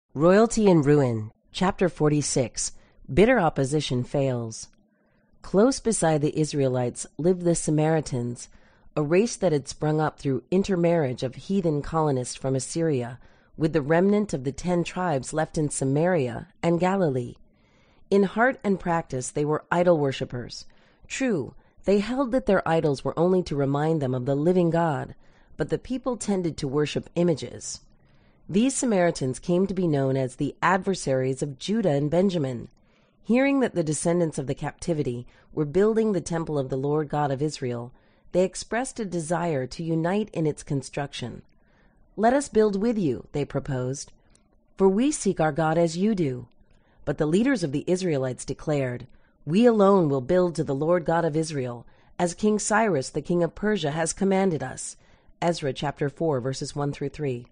Royalty in Ruin, Chapter 46. Bitter Opposition Fails. Close beside the Israelites lived the Samaritans, a race that had sprung up through intermarriage of heathen colonists from Assyria with the remnant of the 10 tribes left in Samaria and Galilee. In heart and practice they were idol worshippers. True, they held that their idols were only to remind them of the living God, but the people tended to worship images. These Samaritans came to be known as the adversaries of Judah and Benjamin. Hearing that the descendants of the captivity were building the temple of the Lord God of Israel, they expressed a desire to unite in its construction. "Let us build with you," they proposed, "for we seek our God as you do." But the leaders of the Israelites declared, "We alone will build to the Lord God of Israel, as King Cyrus, the king of Persia, has commanded us." Ezra chapter 4, verses 1 through 3.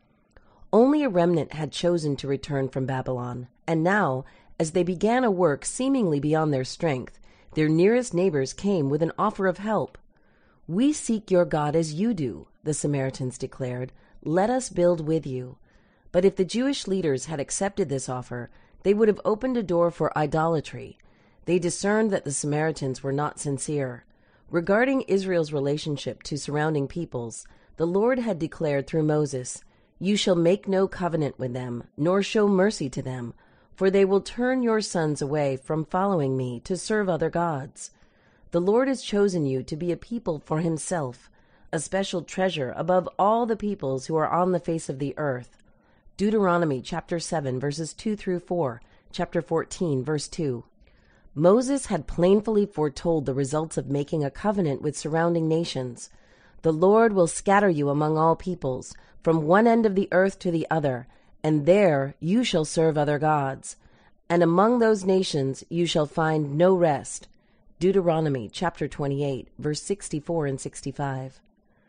Only a remnant had chosen to return from Babylon, and now, as they began a work seemingly beyond their strength, their nearest neighbors came with an offer of help. "We seek your God as you do," the Samaritans declared. "Let us build with you." But if the Jewish leaders had accepted this offer, they would have opened a door for idolatry. They discerned that the Samaritans were not sincere. Regarding Israel's relationship to surrounding peoples, the Lord had declared through Moses, "You shall make no covenant with them, nor show mercy to them, for they will turn your sons away from following me to serve other gods." The Lord has chosen you to be a people for himself, a special treasure above all the peoples who are on the face of the earth. Deuteronomy chapter 7, verses 2 through 4, chapter 14, verse 2. Moses had plainly foretold the results of making a covenant with surrounding nations. "The Lord will scatter you among all peoples, from one end of the earth to the other, and there you shall serve other gods. And among those nations you shall find no rest." Deuteronomy chapter 28, verse 64 and 65.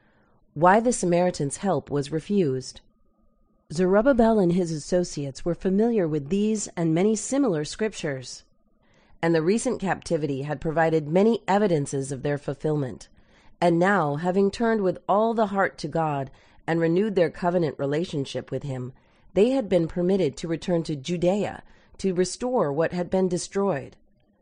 Why the Samaritans' help was refused. Zerubbabel and his associates were familiar with these and many similar scriptures, and the recent captivity had provided many evidences of their fulfillment. And now, having turned with all the heart to God and renewed their covenant relationship with him, they had been permitted to return to Judea to restore what had been destroyed.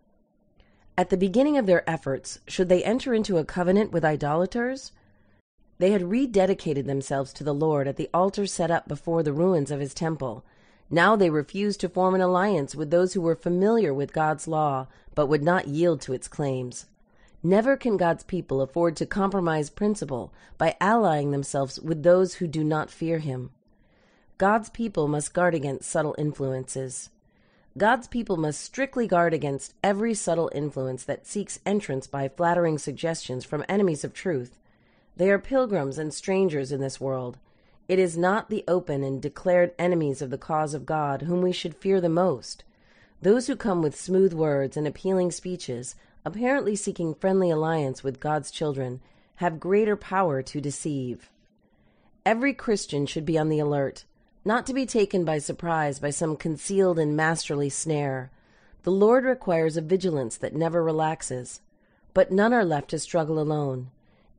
At the beginning of their efforts, should they enter into a covenant with idolaters? They had rededicated themselves to the Lord at the altar set up before the ruins of his temple. Now they refused to form an alliance with those who were familiar with God's law, but would not yield to its claims. Never can God's people afford to compromise principle by allying themselves with those who do not fear him. God's people must guard against subtle influences. God's people must strictly guard against every subtle influence that seeks entrance by flattering suggestions from enemies of truth. They are pilgrims and strangers in this world. It is not the open and declared enemies of the cause of God whom we should fear the most. Those who come with smooth words and appealing speeches, apparently seeking friendly alliance with God's children, have greater power to deceive. Every Christian should be on the alert, not to be taken by surprise by some concealed and masterly snare. The Lord requires a vigilance that never relaxes, but none are left to struggle alone.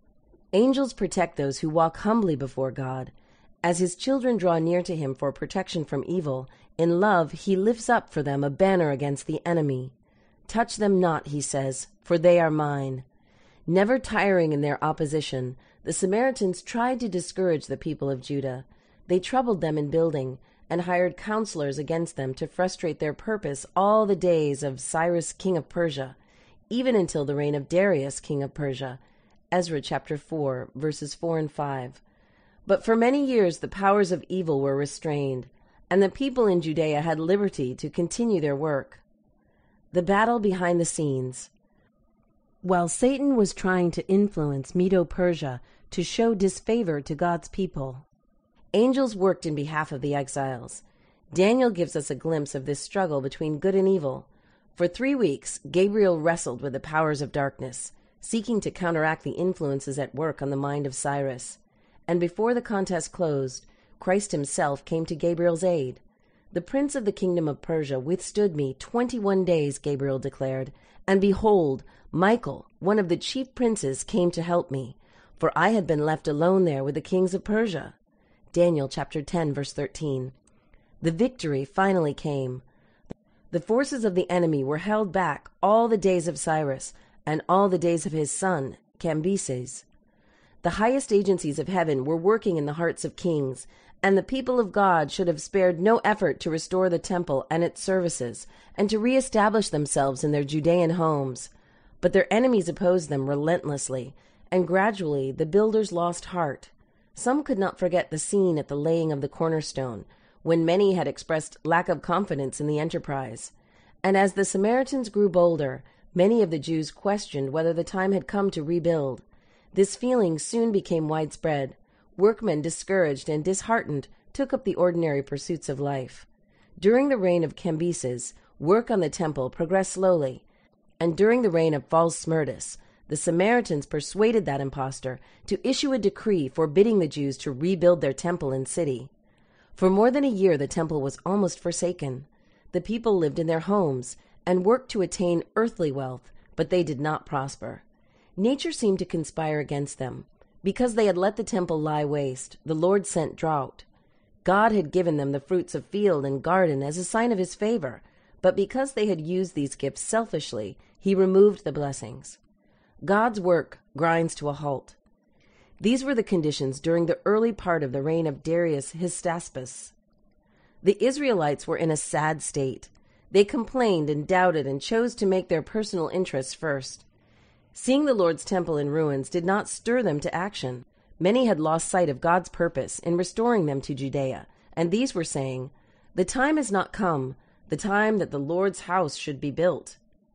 Angels protect those who walk humbly before God. As his children draw near to him for protection from evil, in love he lifts up for them a banner against the enemy. "Touch them not," he says, "for they are mine." Never tiring in their opposition, the Samaritans tried to discourage the people of Judah. They troubled them in building, and hired counselors against them to frustrate their purpose all the days of Cyrus king of Persia, even until the reign of Darius king of Persia. Ezra chapter 4, verses 4 and 5. But for many years the powers of evil were restrained, and the people in Judea had liberty to continue their work. The battle behind the scenes. While Satan was trying to influence Medo-Persia to show disfavor to God's people, angels worked in behalf of the exiles. Daniel gives us a glimpse of this struggle between good and evil. For 3 weeks, Gabriel wrestled with the powers of darkness, seeking to counteract the influences at work on the mind of Cyrus. And before the contest closed, Christ himself came to Gabriel's aid. "The prince of the kingdom of Persia withstood me 21 days, Gabriel declared, "and behold, Michael, one of the chief princes, came to help me, for I had been left alone there with the kings of Persia." Daniel chapter 10, verse 13. The victory finally came. The forces of the enemy were held back all the days of Cyrus and all the days of his son, Cambyses. The highest agencies of heaven were working in the hearts of kings, and the people of God should have spared no effort to restore the temple and its services, and to reestablish themselves in their Judean homes. But their enemies opposed them relentlessly, and gradually the builders lost heart. Some could not forget the scene at the laying of the cornerstone, when many had expressed lack of confidence in the enterprise. And as the Samaritans grew bolder, many of the Jews questioned whether the time had come to rebuild. This feeling soon became widespread. Workmen, discouraged and disheartened, took up the ordinary pursuits of life. During the reign of Cambyses, work on the temple progressed slowly, and during the reign of false Smerdis, the Samaritans persuaded that impostor to issue a decree forbidding the Jews to rebuild their temple and city. For more than a year the temple was almost forsaken. The people lived in their homes and worked to attain earthly wealth, but they did not prosper. Nature seemed to conspire against them. Because they had let the temple lie waste, the Lord sent drought. God had given them the fruits of field and garden as a sign of his favor, but because they had used these gifts selfishly, he removed the blessings. God's work grinds to a halt. These were the conditions during the early part of the reign of Darius Hystaspes. The Israelites were in a sad state. They complained and doubted and chose to make their personal interests first. Seeing the Lord's temple in ruins did not stir them to action. Many had lost sight of God's purpose in restoring them to Judea, and these were saying, "The time has not come, the time that the Lord's house should be built."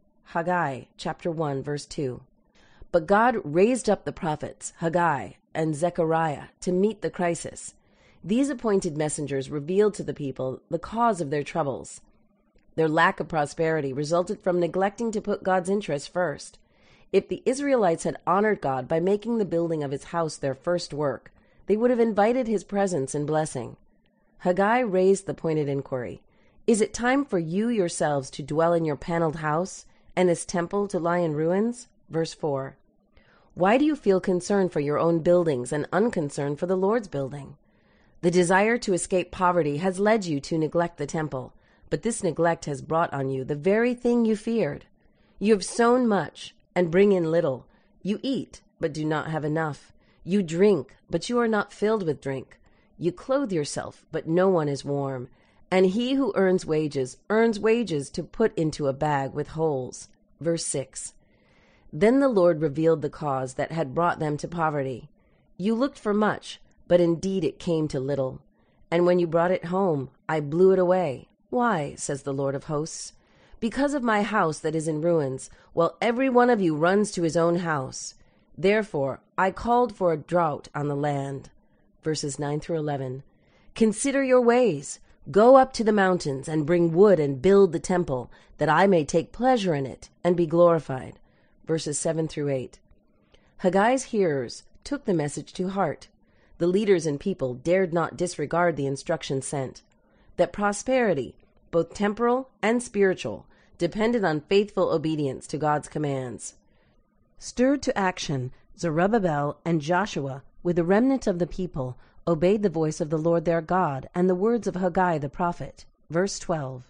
Haggai chapter 1, verse 2. But God raised up the prophets, Haggai and Zechariah, to meet the crisis. These appointed messengers revealed to the people the cause of their troubles. Their lack of prosperity resulted from neglecting to put God's interests first. If the Israelites had honored God by making the building of his house their first work, they would have invited his presence and blessing. Haggai raised the pointed inquiry, "Is it time for you yourselves to dwell in your paneled house, and this temple to lie in ruins?" Verse 4. Why do you feel concern for your own buildings and unconcern for the Lord's building? The desire to escape poverty has led you to neglect the temple, but this neglect has brought on you the very thing you feared. You have sown much and bring in little. You eat, but do not have enough. You drink, but you are not filled with drink. You clothe yourself, but no one is warm. And he who earns wages to put into a bag with holes. Verse 6. Then the Lord revealed the cause that had brought them to poverty. You looked for much, but indeed it came to little. And when you brought it home, I blew it away. Why, says the Lord of hosts? Because of my house that is in ruins, while every one of you runs to his own house. Therefore I called for a drought on the land. Verses 9 through 11. Consider your ways. Go up to the mountains and bring wood and build the temple, that I may take pleasure in it and be glorified. Verses 7 through 8. Haggai's hearers took the message to heart. The leaders and people dared not disregard the instruction sent, that prosperity, both temporal and spiritual, depended on faithful obedience to God's commands. Stirred to action, Zerubbabel and Joshua, with the remnant of the people, obeyed the voice of the Lord their God and the words of Haggai the prophet. Verse 12.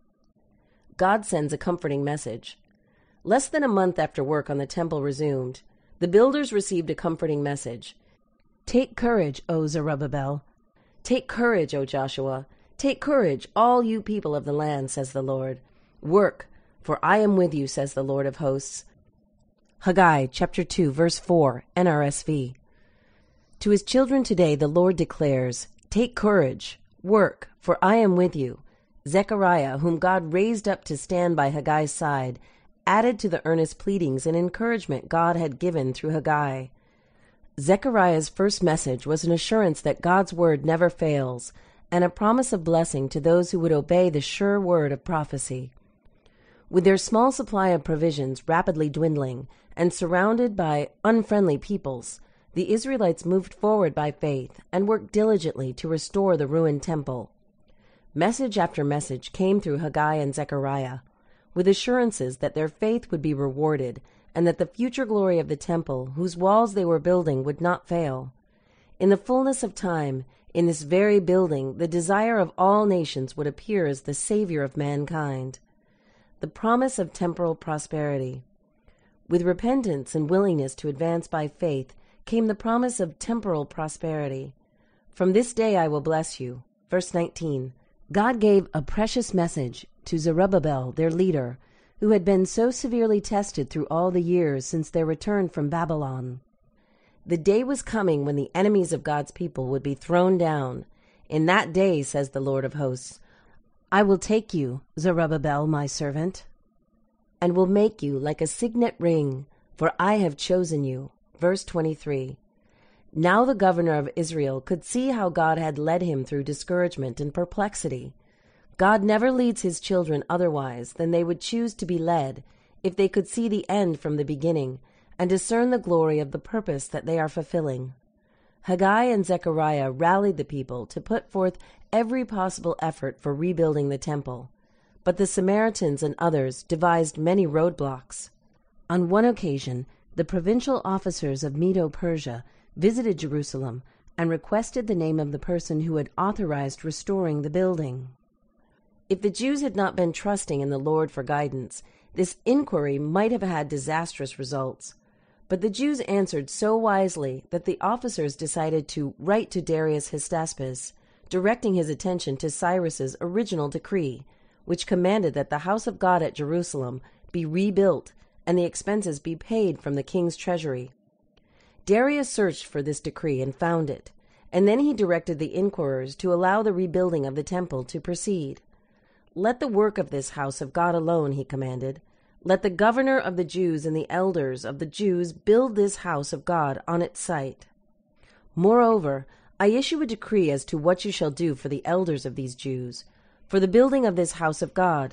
God sends a comforting message. Less than a month after work on the temple resumed, the builders received a comforting message. Take courage, O Zerubbabel. Take courage, O Joshua. Take courage, all you people of the land, says the Lord. Work, for I am with you, says the Lord of hosts. Haggai chapter 2, verse 4, NRSV. To his children today the Lord declares, take courage, work, for I am with you. Zechariah, whom God raised up to stand by Haggai's side, added to the earnest pleadings and encouragement God had given through Haggai. Zechariah's first message was an assurance that God's word never fails, and a promise of blessing to those who would obey the sure word of prophecy. With their small supply of provisions rapidly dwindling and surrounded by unfriendly peoples, the Israelites moved forward by faith and worked diligently to restore the ruined temple. Message after message came through Haggai and Zechariah, with assurances that their faith would be rewarded and that the future glory of the temple, whose walls they were building, would not fail. In the fullness of time, In this very building, the desire of all nations would appear as the Savior of mankind. The promise of temporal prosperity. With repentance and willingness to advance by faith came the promise of temporal prosperity. From this day I will bless you. Verse 19. God gave a precious message to Zerubbabel, their leader, who had been so severely tested through all the years since their return from Babylon. The day was coming when the enemies of God's people would be thrown down. In that day, says the Lord of hosts, I will take you, Zerubbabel, my servant, and will make you like a signet ring, for I have chosen you. Verse 23. Now the governor of Israel could see how God had led him through discouragement and perplexity. God never leads his children otherwise than they would choose to be led if they could see the end from the beginning and discern the glory of the purpose that they are fulfilling. Haggai and Zechariah rallied the people to put forth every possible effort for rebuilding the temple, but the Samaritans and others devised many roadblocks. On one occasion, the provincial officers of Medo-Persia visited Jerusalem and requested the name of the person who had authorized restoring the building. If the Jews had not been trusting in the Lord for guidance, this inquiry might have had disastrous results. But the Jews answered so wisely that the officers decided to write to Darius Hystaspes, directing his attention to Cyrus's original decree, which commanded that the house of God at Jerusalem be rebuilt and the expenses be paid from the king's treasury. Darius searched for this decree and found it, and then he directed the inquirers to allow the rebuilding of the temple to proceed. Let the work of this house of God alone, he commanded. Let the governor of the Jews and the elders of the Jews build this house of God on its site. Moreover, I issue a decree as to what you shall do for the elders of these Jews, for the building of this house of God.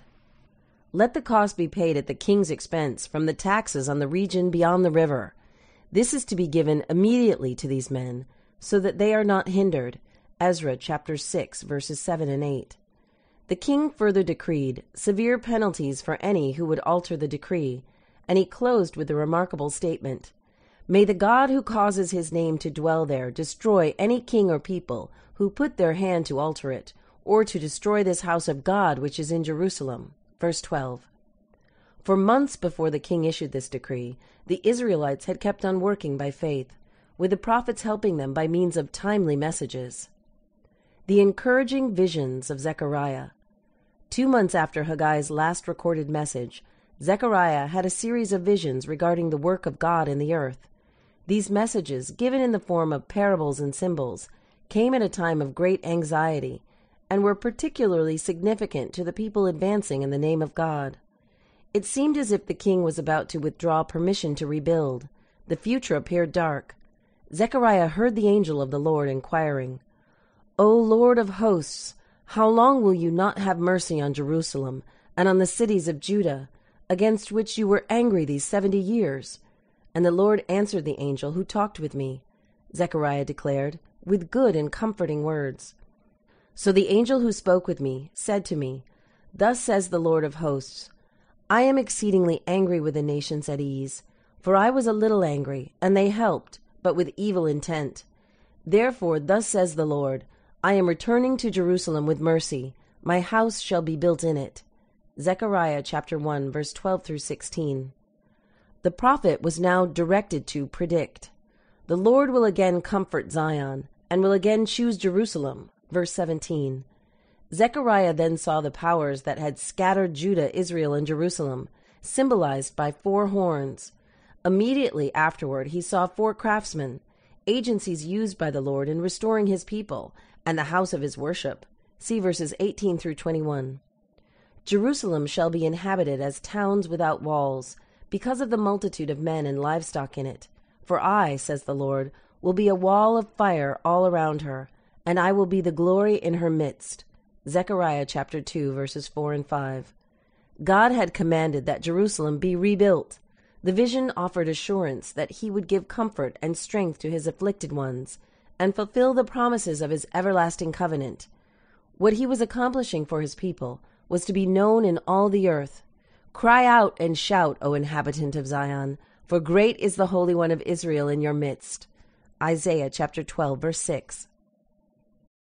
Let the cost be paid at the king's expense from the taxes on the region beyond the river. This is to be given immediately to these men, so that they are not hindered. Ezra chapter 6, verses 7 and 8. The king further decreed severe penalties for any who would alter the decree, and he closed with the remarkable statement, May the God who causes his name to dwell there destroy any king or people who put their hand to alter it, or to destroy this house of God which is in Jerusalem. Verse 12. For months before the king issued this decree, the Israelites had kept on working by faith, with the prophets helping them by means of timely messages. The encouraging visions of Zechariah. 2 months after Haggai's last recorded message, Zechariah had a series of visions regarding the work of God in the earth. These messages, given in the form of parables and symbols, came at a time of great anxiety and were particularly significant to the people advancing in the name of God. It seemed as if the king was about to withdraw permission to rebuild. The future appeared dark. Zechariah heard the angel of the Lord inquiring, O Lord of hosts, how long will you not have mercy on Jerusalem and on the cities of Judah, against which you were angry these 70 years? And the Lord answered the angel who talked with me, Zechariah declared, with good and comforting words. So the angel who spoke with me said to me, Thus says the Lord of hosts, I am exceedingly angry with the nations at ease, for I was a little angry, and they helped, but with evil intent. Therefore thus says the Lord, I am returning to Jerusalem with mercy. My house shall be built in it. Zechariah chapter 1, verse 12 through 16. The prophet was now directed to predict. The Lord will again comfort Zion, and will again choose Jerusalem. Verse 17. Zechariah then saw the powers that had scattered Judah, Israel, and Jerusalem, symbolized by 4 horns. Immediately afterward he saw 4 craftsmen, agencies used by the Lord in restoring his people and the house of his worship. See verses 18 through 21. Jerusalem shall be inhabited as towns without walls, because of the multitude of men and livestock in it. For I, says the Lord, will be a wall of fire all around her, and I will be the glory in her midst. Zechariah chapter 2, verses 4 and 5. God had commanded that Jerusalem be rebuilt. The vision offered assurance that he would give comfort and strength to his afflicted ones, and fulfill the promises of his everlasting covenant. What he was accomplishing for his people was to be known in all the earth. Cry out and shout, O inhabitant of Zion, for great is the Holy One of Israel in your midst. Isaiah chapter 12, verse 6.